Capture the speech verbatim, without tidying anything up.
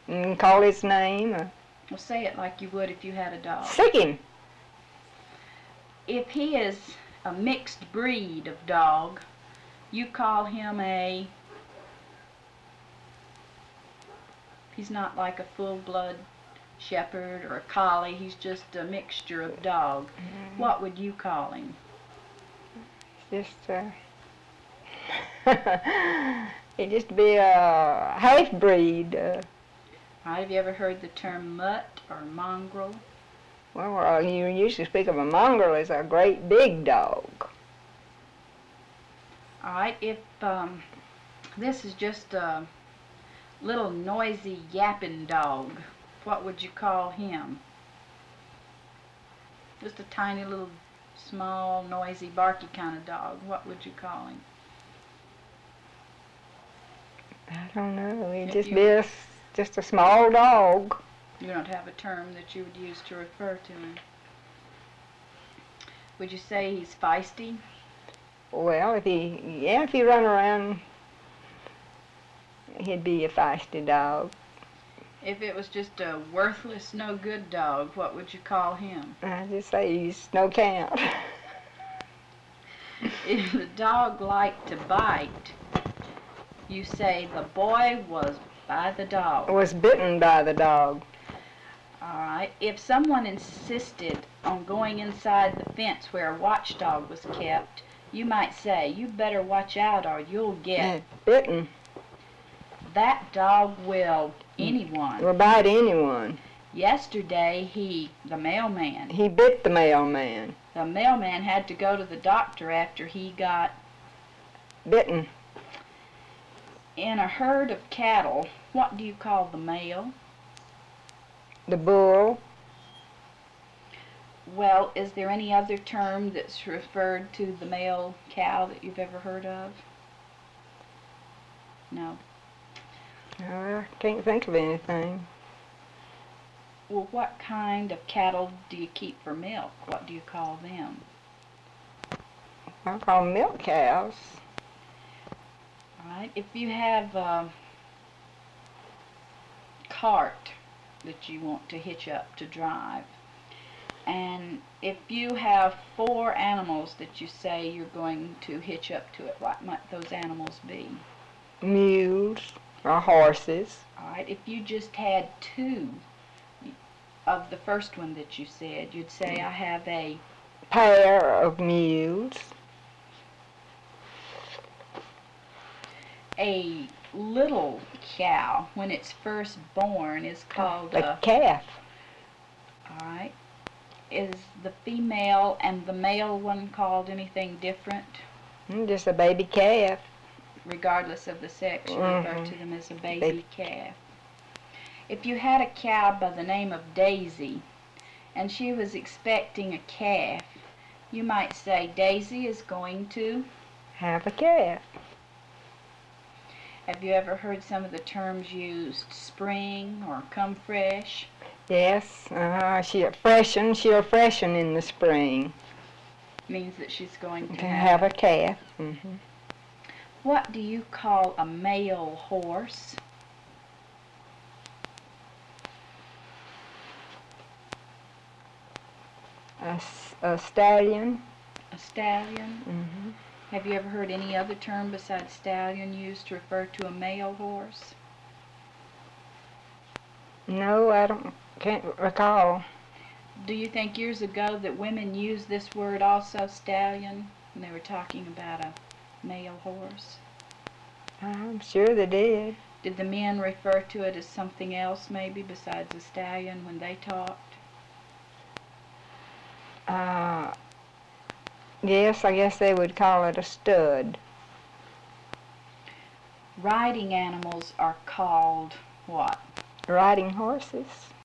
And call its name. Or Well, say it like you would if you had a dog. sick him. If he is a mixed breed of dog, you call him a... He's not like a full-blood shepherd or a collie. He's just a mixture of dog. Mm-hmm. What would you call him? Just, uh, it'd just be a half-breed. Uh, Right, have you ever heard the term mutt or mongrel? well, uh, you usually speak of a mongrel as a great big dog. All right, if um, this is just a little noisy yapping dog, what would you call him? Just a tiny little small, noisy, barky kind of dog. What would you call him? I don't know. It'd If just you- be a, s- just a small dog. You don't have a term that you would use to refer to him. Would you say he's feisty? Well, if he, yeah, if he run around, he'd be a feisty dog. If it was just a worthless, no good dog, what would you call him? I just say he's no count. If the dog liked to bite, you say the boy was by the dog. Was bitten by the dog. All right. If someone insisted on going inside the fence where a watchdog was kept, you might say, you better watch out or you'll get. Yeah, bitten. That dog will anyone. Will bite anyone. Yesterday, he, the mailman, He bit the mailman. the mailman had to go to the doctor after he got Bitten. in a herd of cattle. What do you call the male? The bull. Well, is there any other term that's referred to the male cow that you've ever heard of? No. I can't think of anything. Well, what kind of cattle do you keep for milk? What do you call them? I call them milk cows. All right. If you have a cart that you want to hitch up to drive, and if you have four animals that you say you're going to hitch up to it, what might those animals be? Mules or horses. All right. If you just had two of the first one that you said, you'd say, I have a Pair of mules. a little cow when it's first born is called A a, calf. all right. Is the female and the male one called anything different? Mm, Just a baby calf. Regardless of the sex, you refer Mhm. to them as a baby Baby. calf. If you had a cow by the name of Daisy and she was expecting a calf, you might say Daisy is going to. Have a calf. Have you ever heard some of the terms used, spring or come fresh? Yes. Uh, she'll freshen. She'll freshen in the spring. Means that she's going to To have. have a calf. hmm What do you call a male horse? A, s- a stallion. A stallion? hmm Have you ever heard any other term besides stallion used to refer to a male horse? No, I don't. Can't recall. Do you think years ago that women used this word also, stallion, when they were talking about a male horse? I'm sure they did. Did the men refer to it as something else maybe besides a stallion when they talked? Uh, yes, I guess they would call it a stud. Riding animals are called what? Riding horses.